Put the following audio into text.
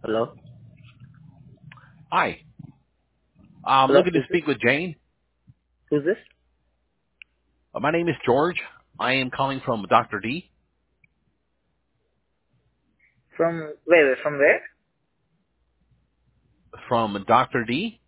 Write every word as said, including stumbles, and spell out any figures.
Hello? Hi. I'm Hello? looking to Who's this? speak with Jane. Who's this? Uh, my name is George. I am calling from Doctor D. From where? From where? From Doctor D.